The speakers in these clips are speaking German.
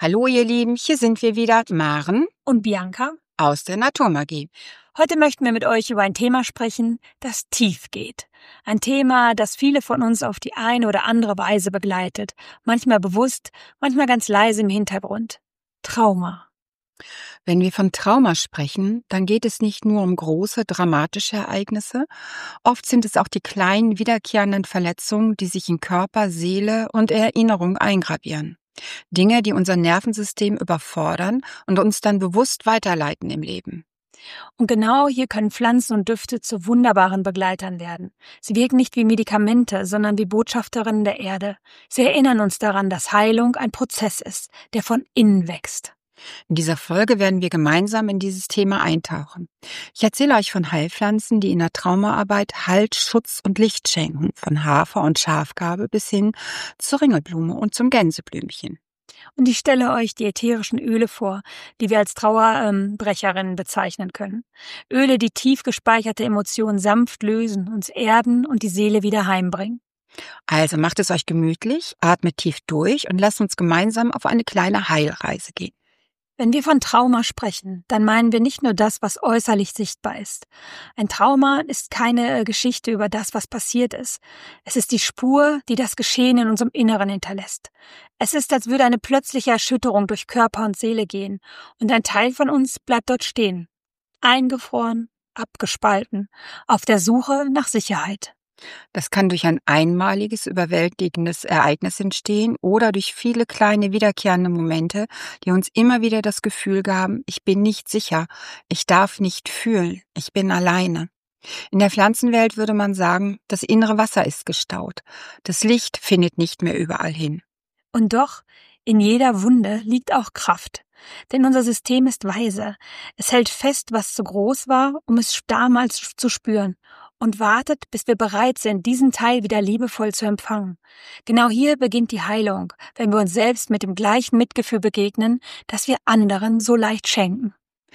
Hallo ihr Lieben, hier sind wir wieder, Maren und Bianca aus der Naturmagie. Heute möchten wir mit euch über ein Thema sprechen, das tief geht. Ein Thema, das viele von uns auf die eine oder andere Weise begleitet. Manchmal bewusst, manchmal ganz leise im Hintergrund. Trauma. Wenn wir von Trauma sprechen, dann geht es nicht nur um große, dramatische Ereignisse. Oft sind es auch die kleinen, wiederkehrenden Verletzungen, die sich in Körper, Seele und Erinnerung eingravieren. Dinge, die unser Nervensystem überfordern und uns dann bewusst weiterleiten im Leben. Und genau hier können Pflanzen und Düfte zu wunderbaren Begleitern werden. Sie wirken nicht wie Medikamente, sondern wie Botschafterinnen der Erde. Sie erinnern uns daran, dass Heilung ein Prozess ist, der von innen wächst. In dieser Folge werden wir gemeinsam in dieses Thema eintauchen. Ich erzähle euch von Heilpflanzen, die in der Traumaarbeit Halt, Schutz und Licht schenken, von Hafer und Schafgarbe bis hin zur Ringelblume und zum Gänseblümchen. Und ich stelle euch die ätherischen Öle vor, die wir als Trauerbrecherinnen bezeichnen können. Öle, die tief gespeicherte Emotionen sanft lösen, uns erden und die Seele wieder heimbringen. Also macht es euch gemütlich, atmet tief durch und lasst uns gemeinsam auf eine kleine Heilreise gehen. Wenn wir von Trauma sprechen, dann meinen wir nicht nur das, was äußerlich sichtbar ist. Ein Trauma ist keine Geschichte über das, was passiert ist. Es ist die Spur, die das Geschehen in unserem Inneren hinterlässt. Es ist, als würde eine plötzliche Erschütterung durch Körper und Seele gehen und ein Teil von uns bleibt dort stehen. Eingefroren, abgespalten, auf der Suche nach Sicherheit. Das kann durch ein einmaliges, überwältigendes Ereignis entstehen oder durch viele kleine, wiederkehrende Momente, die uns immer wieder das Gefühl gaben, ich bin nicht sicher, ich darf nicht fühlen, ich bin alleine. In der Pflanzenwelt würde man sagen, das innere Wasser ist gestaut. Das Licht findet nicht mehr überall hin. Und doch, in jeder Wunde liegt auch Kraft. Denn unser System ist weise. Es hält fest, was zu groß war, um es damals zu spüren. Und wartet, bis wir bereit sind, diesen Teil wieder liebevoll zu empfangen. Genau hier beginnt die Heilung, wenn wir uns selbst mit dem gleichen Mitgefühl begegnen, das wir anderen so leicht schenken.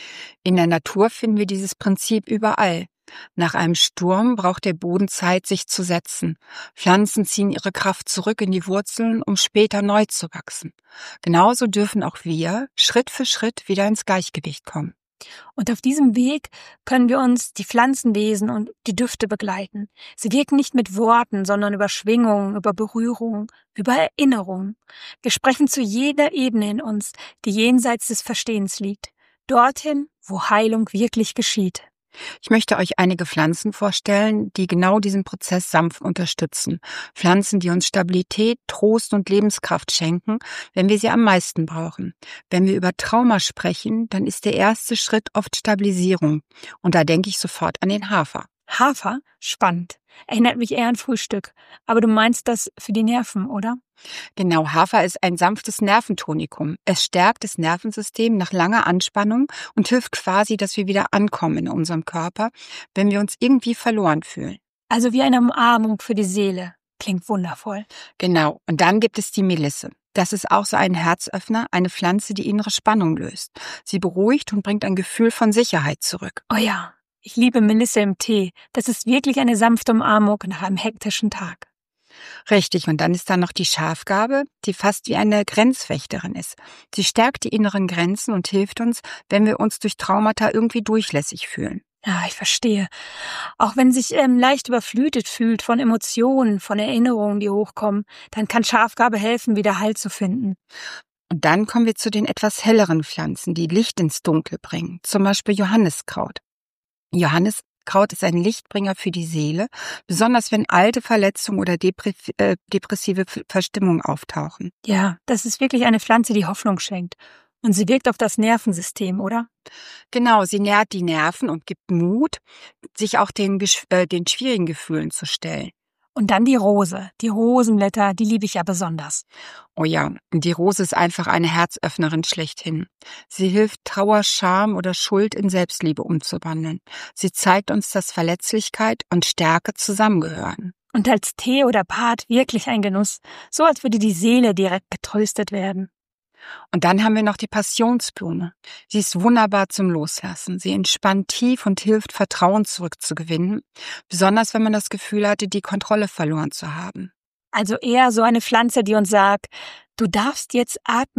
In der Natur finden wir dieses Prinzip überall. Nach einem Sturm braucht der Boden Zeit, sich zu setzen. Pflanzen ziehen ihre Kraft zurück in die Wurzeln, um später neu zu wachsen. Genauso dürfen auch wir Schritt für Schritt wieder ins Gleichgewicht kommen. Und auf diesem Weg können wir uns die Pflanzenwesen und die Düfte begleiten. Sie wirken nicht mit Worten, sondern über Schwingungen, über Berührung, über Erinnerung. Wir sprechen zu jeder Ebene in uns, die jenseits des Verstehens liegt. Dorthin, wo Heilung wirklich geschieht. Ich möchte euch einige Pflanzen vorstellen, die genau diesen Prozess sanft unterstützen. Pflanzen, die uns Stabilität, Trost und Lebenskraft schenken, wenn wir sie am meisten brauchen. Wenn wir über Trauma sprechen, dann ist der erste Schritt oft Stabilisierung. Und da denke ich sofort an den Hafer. Hafer? Spannend. Erinnert mich eher an Frühstück. Aber du meinst das für die Nerven, oder? Genau, Hafer ist ein sanftes Nerventonikum. Es stärkt das Nervensystem nach langer Anspannung und hilft quasi, dass wir wieder ankommen in unserem Körper, wenn wir uns irgendwie verloren fühlen. Also wie eine Umarmung für die Seele. Klingt wundervoll. Genau, und dann gibt es die Melisse. Das ist auch so ein Herzöffner, eine Pflanze, die innere Spannung löst. Sie beruhigt und bringt ein Gefühl von Sicherheit zurück. Oh ja, ich liebe Melisse im Tee. Das ist wirklich eine sanfte Umarmung nach einem hektischen Tag. Richtig, und dann ist da noch die Schafgarbe, die fast wie eine Grenzwächterin ist. Sie stärkt die inneren Grenzen und hilft uns, wenn wir uns durch Traumata irgendwie durchlässig fühlen. Ja, ich verstehe. Auch wenn sich leicht überflutet fühlt von Emotionen, von Erinnerungen, die hochkommen, dann kann Schafgarbe helfen, wieder Halt zu finden. Und dann kommen wir zu den etwas helleren Pflanzen, die Licht ins Dunkel bringen, zum Beispiel Johanniskraut. Johanniskraut ist ein Lichtbringer für die Seele, besonders wenn alte Verletzungen oder depressive Verstimmungen auftauchen. Ja, das ist wirklich eine Pflanze, die Hoffnung schenkt. Und sie wirkt auf das Nervensystem, oder? Genau, sie nährt die Nerven und gibt Mut, sich auch den schwierigen Gefühlen zu stellen. Und dann die Rose, die Rosenblätter, die liebe ich ja besonders. Oh ja, die Rose ist einfach eine Herzöffnerin schlechthin. Sie hilft, Trauer, Scham oder Schuld in Selbstliebe umzuwandeln. Sie zeigt uns, dass Verletzlichkeit und Stärke zusammengehören. Und als Tee oder Bad wirklich ein Genuss, so als würde die Seele direkt getröstet werden. Und dann haben wir noch die Passionsblume. Sie ist wunderbar zum Loslassen. Sie entspannt tief und hilft, Vertrauen zurückzugewinnen, besonders wenn man das Gefühl hatte, die Kontrolle verloren zu haben. Also eher so eine Pflanze, die uns sagt, du darfst jetzt atmen,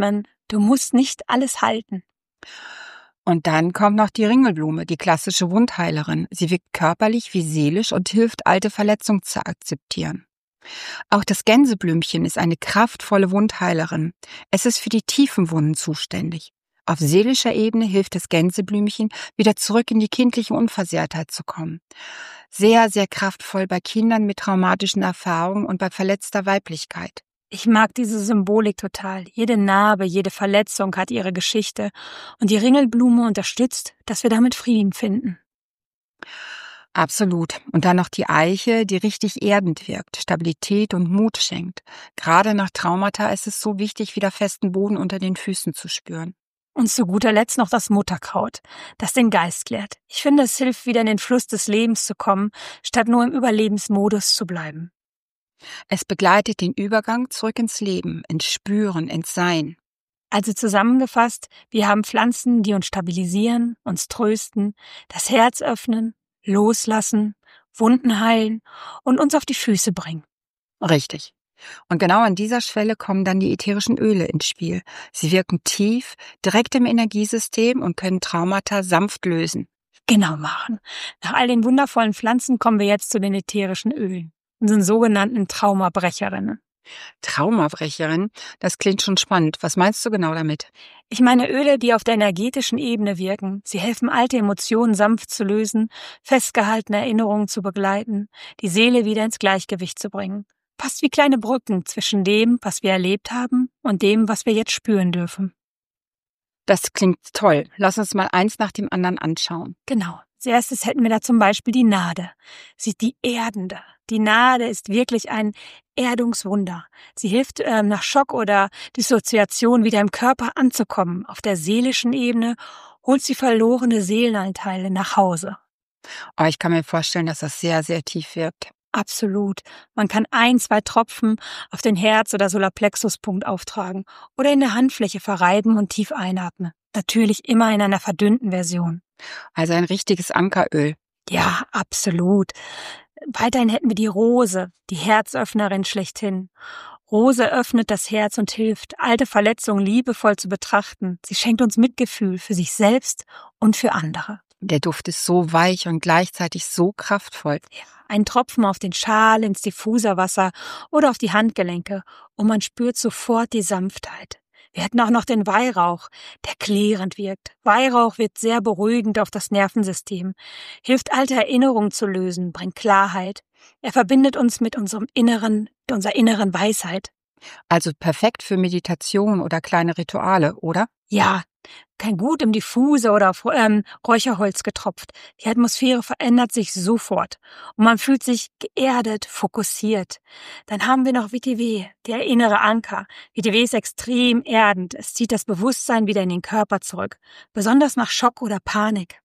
Du musst nicht alles halten. Und dann kommt noch die Ringelblume, die klassische Wundheilerin. Sie wirkt körperlich wie seelisch und hilft, alte Verletzungen zu akzeptieren. Auch das Gänseblümchen ist eine kraftvolle Wundheilerin. Es ist für die tiefen Wunden zuständig. Auf seelischer Ebene hilft das Gänseblümchen, wieder zurück in die kindliche Unversehrtheit zu kommen. Sehr, sehr kraftvoll bei Kindern mit traumatischen Erfahrungen und bei verletzter Weiblichkeit. Ich mag diese Symbolik total. Jede Narbe, jede Verletzung hat ihre Geschichte. Und die Ringelblume unterstützt, dass wir damit Frieden finden. Absolut. Und dann noch die Eiche, die richtig erdend wirkt, Stabilität und Mut schenkt. Gerade nach Traumata ist es so wichtig, wieder festen Boden unter den Füßen zu spüren. Und zu guter Letzt noch das Mutterkraut, das den Geist klärt. Ich finde, es hilft, wieder in den Fluss des Lebens zu kommen, statt nur im Überlebensmodus zu bleiben. Es begleitet den Übergang zurück ins Leben, ins Spüren, ins Sein. Also zusammengefasst, wir haben Pflanzen, die uns stabilisieren, uns trösten, das Herz öffnen, loslassen, Wunden heilen und uns auf die Füße bringen. Richtig. Und genau an dieser Schwelle kommen dann die ätherischen Öle ins Spiel. Sie wirken tief, direkt im Energiesystem und können Traumata sanft lösen. Genau machen. Nach all den wundervollen Pflanzen kommen wir jetzt zu den ätherischen Ölen, unseren sogenannten Traumabrecherinnen. Traumabrecherin, das klingt schon spannend. Was meinst du genau damit? Ich meine Öle, die auf der energetischen Ebene wirken. Sie helfen, alte Emotionen sanft zu lösen, festgehaltene Erinnerungen zu begleiten, die Seele wieder ins Gleichgewicht zu bringen. Fast wie kleine Brücken zwischen dem, was wir erlebt haben, und dem, was wir jetzt spüren dürfen. Das klingt toll. Lass uns mal eins nach dem anderen anschauen. Genau. Als erstes hätten wir da zum Beispiel die Nade. Sie ist die Erdende. Die Nade ist wirklich ein Erdungswunder. Sie hilft, nach Schock oder Dissoziation wieder im Körper anzukommen. Auf der seelischen Ebene holt sie verlorene Seelenanteile nach Hause. Aber ich kann mir vorstellen, dass das sehr, sehr tief wirkt. Absolut. Man kann 1, 2 Tropfen auf den Herz- oder Solarplexuspunkt auftragen oder in der Handfläche verreiben und tief einatmen. Natürlich immer in einer verdünnten Version. Also ein richtiges Ankeröl. Ja, absolut. Weiterhin hätten wir die Rose, die Herzöffnerin schlechthin. Rose öffnet das Herz und hilft, alte Verletzungen liebevoll zu betrachten. Sie schenkt uns Mitgefühl für sich selbst und für andere. Der Duft ist so weich und gleichzeitig so kraftvoll. Ja, ein Tropfen auf den Schal, ins Diffuserwasser oder auf die Handgelenke und man spürt sofort die Sanftheit. Wir hätten auch noch den Weihrauch, der klärend wirkt. Weihrauch wirkt sehr beruhigend auf das Nervensystem, hilft alte Erinnerungen zu lösen, bringt Klarheit. Er verbindet uns mit unserer inneren Weisheit. Also perfekt für Meditation oder kleine Rituale, oder? Ja, kein Gut im Diffuser oder auf Räucherholz getropft. Die Atmosphäre verändert sich sofort und man fühlt sich geerdet, fokussiert. Dann haben wir noch Vetiver, der innere Anker. Vetiver ist extrem erdend. Es zieht das Bewusstsein wieder in den Körper zurück, besonders nach Schock oder Panik.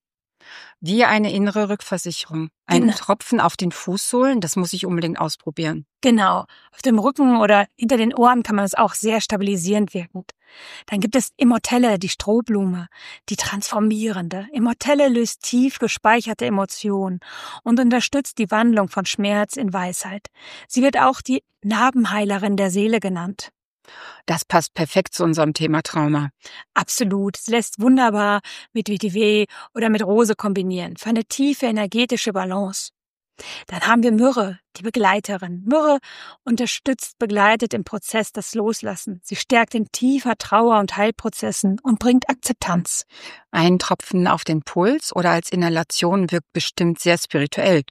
Wie eine innere Rückversicherung. Ein Genau. Tropfen auf den Fußsohlen, das muss ich unbedingt ausprobieren. Genau, auf dem Rücken oder hinter den Ohren kann man es auch sehr stabilisierend wirken. Dann gibt es Immortelle, die Strohblume, die transformierende. Immortelle löst tief gespeicherte Emotionen und unterstützt die Wandlung von Schmerz in Weisheit. Sie wird auch die Narbenheilerin der Seele genannt. Das passt perfekt zu unserem Thema Trauma. Absolut. Es lässt wunderbar mit Vetiver oder mit Rose kombinieren, für eine tiefe energetische Balance. Dann haben wir Myrrhe, die Begleiterin. Myrrhe unterstützt, begleitet im Prozess das Loslassen. Sie stärkt in tiefer Trauer- und Heilprozessen und bringt Akzeptanz. Ein Tropfen auf den Puls oder als Inhalation wirkt bestimmt sehr spirituell.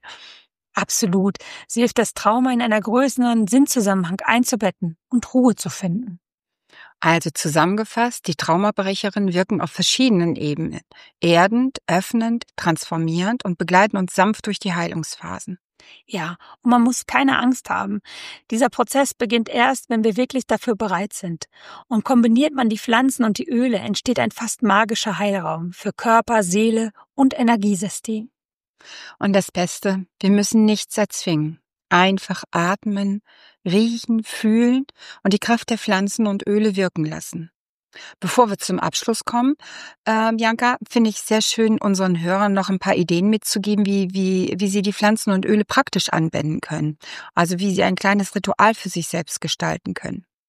Absolut. Sie hilft, das Trauma in einer größeren Sinnzusammenhang einzubetten und Ruhe zu finden. Also zusammengefasst, die Traumabrecherin wirken auf verschiedenen Ebenen. Erdend, öffnend, transformierend und begleiten uns sanft durch die Heilungsphasen. Ja, und man muss keine Angst haben. Dieser Prozess beginnt erst, wenn wir wirklich dafür bereit sind. Und kombiniert man die Pflanzen und die Öle, entsteht ein fast magischer Heilraum für Körper, Seele und Energiesystem. Und das Beste, wir müssen nichts erzwingen. Einfach atmen, riechen, fühlen und die Kraft der Pflanzen und Öle wirken lassen. Bevor wir zum Abschluss kommen, Bianca, finde ich sehr schön, unseren Hörern noch ein paar Ideen mitzugeben, wie sie die Pflanzen und Öle praktisch anwenden können. Also wie sie ein kleines Ritual für sich selbst gestalten können.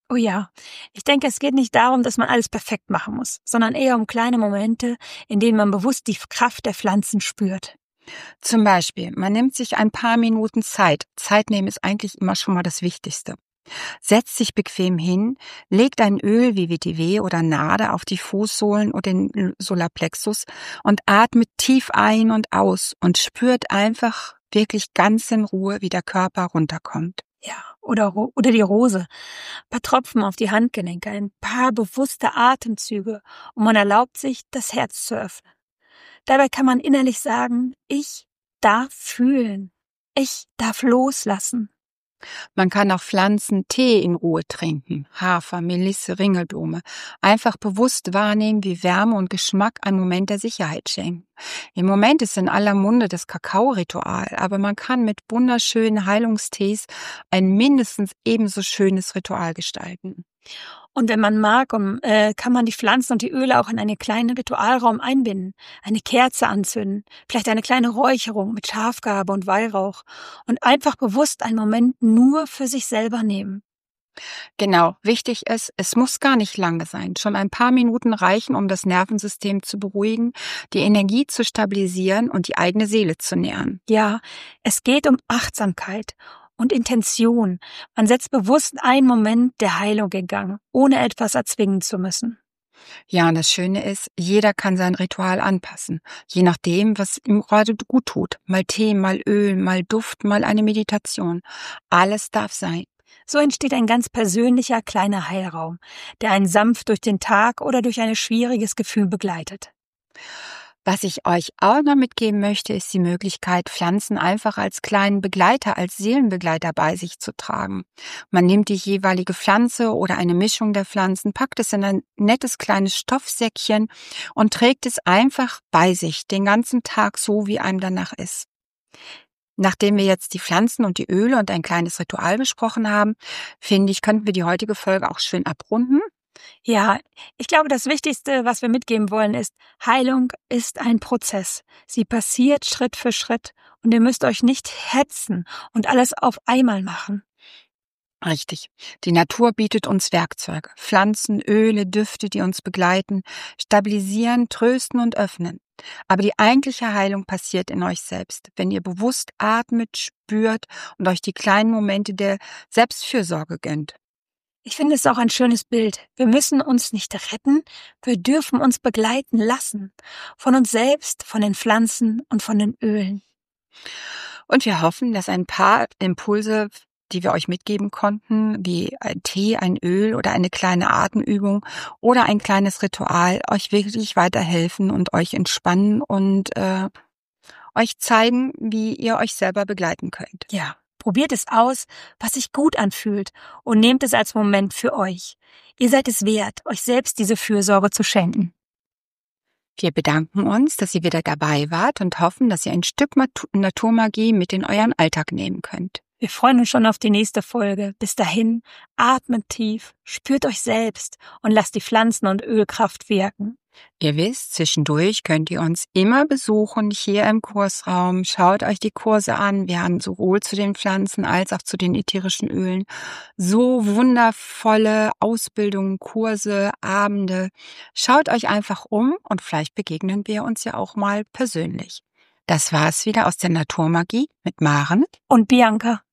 Oh ja, ich denke, es geht nicht darum, dass man alles perfekt machen muss, sondern eher um kleine Momente, in denen man bewusst die Kraft der Pflanzen spürt. Zum Beispiel, man nimmt sich ein paar Minuten Zeit. Zeit nehmen ist eigentlich immer schon mal das Wichtigste. Setzt sich bequem hin, legt ein Öl wie Vetiver oder Nade auf die Fußsohlen oder den Solarplexus und atmet tief ein und aus und spürt einfach wirklich ganz in Ruhe, wie der Körper runterkommt. Ja, oder die Rose. Ein paar Tropfen auf die Handgelenke, ein paar bewusste Atemzüge und man erlaubt sich, das Herz zu öffnen. Dabei kann man innerlich sagen, ich darf fühlen, ich darf loslassen. Man kann auch Pflanzen Tee in Ruhe trinken, Hafer, Melisse, Ringelblume. Einfach bewusst wahrnehmen, wie Wärme und Geschmack einen Moment der Sicherheit schenken. Im Moment ist in aller Munde das Kakao-Ritual, aber man kann mit wunderschönen Heilungstees ein mindestens ebenso schönes Ritual gestalten. Und wenn man mag, kann man die Pflanzen und die Öle auch in einen kleinen Ritualraum einbinden, eine Kerze anzünden, vielleicht eine kleine Räucherung mit Schafgarbe und Weihrauch und einfach bewusst einen Moment nur für sich selber nehmen. Genau, wichtig ist, es muss gar nicht lange sein. Schon ein paar Minuten reichen, um das Nervensystem zu beruhigen, die Energie zu stabilisieren und die eigene Seele zu nähren. Ja, es geht um Achtsamkeit und Intention. Man setzt bewusst einen Moment der Heilung in Gang, ohne etwas erzwingen zu müssen. Ja, und das Schöne ist, jeder kann sein Ritual anpassen, je nachdem, was ihm gerade gut tut. Mal Tee, mal Öl, mal Duft, mal eine Meditation. Alles darf sein. So entsteht ein ganz persönlicher kleiner Heilraum, der einen sanft durch den Tag oder durch ein schwieriges Gefühl begleitet. Was ich euch auch noch mitgeben möchte, ist die Möglichkeit, Pflanzen einfach als kleinen Begleiter, als Seelenbegleiter bei sich zu tragen. Man nimmt die jeweilige Pflanze oder eine Mischung der Pflanzen, packt es in ein nettes kleines Stoffsäckchen und trägt es einfach bei sich, den ganzen Tag so, wie einem danach ist. Nachdem wir jetzt die Pflanzen und die Öle und ein kleines Ritual besprochen haben, finde ich, könnten wir die heutige Folge auch schön abrunden. Ja, ich glaube, das Wichtigste, was wir mitgeben wollen, ist, Heilung ist ein Prozess. Sie passiert Schritt für Schritt und ihr müsst euch nicht hetzen und alles auf einmal machen. Richtig. Die Natur bietet uns Werkzeuge, Pflanzen, Öle, Düfte, die uns begleiten, stabilisieren, trösten und öffnen. Aber die eigentliche Heilung passiert in euch selbst, wenn ihr bewusst atmet, spürt und euch die kleinen Momente der Selbstfürsorge gönnt. Ich finde es auch ein schönes Bild. Wir müssen uns nicht retten, wir dürfen uns begleiten lassen. Von uns selbst, von den Pflanzen und von den Ölen. Und wir hoffen, dass ein paar Impulse, die wir euch mitgeben konnten, wie ein Tee, ein Öl oder eine kleine Atemübung oder ein kleines Ritual, euch wirklich weiterhelfen und euch entspannen und euch zeigen, wie ihr euch selber begleiten könnt. Ja, probiert es aus, was sich gut anfühlt und nehmt es als Moment für euch. Ihr seid es wert, euch selbst diese Fürsorge zu schenken. Wir bedanken uns, dass ihr wieder dabei wart und hoffen, dass ihr ein Stück Naturmagie mit in euren Alltag nehmen könnt. Wir freuen uns schon auf die nächste Folge. Bis dahin, atmet tief, spürt euch selbst und lasst die Pflanzen- und Ölkraft wirken. Ihr wisst, zwischendurch könnt ihr uns immer besuchen hier im Kursraum. Schaut euch die Kurse an. Wir haben sowohl zu den Pflanzen als auch zu den ätherischen Ölen so wundervolle Ausbildungen, Kurse, Abende. Schaut euch einfach um und vielleicht begegnen wir uns ja auch mal persönlich. Das war's wieder aus der Naturmagie mit Maren Und Bianca.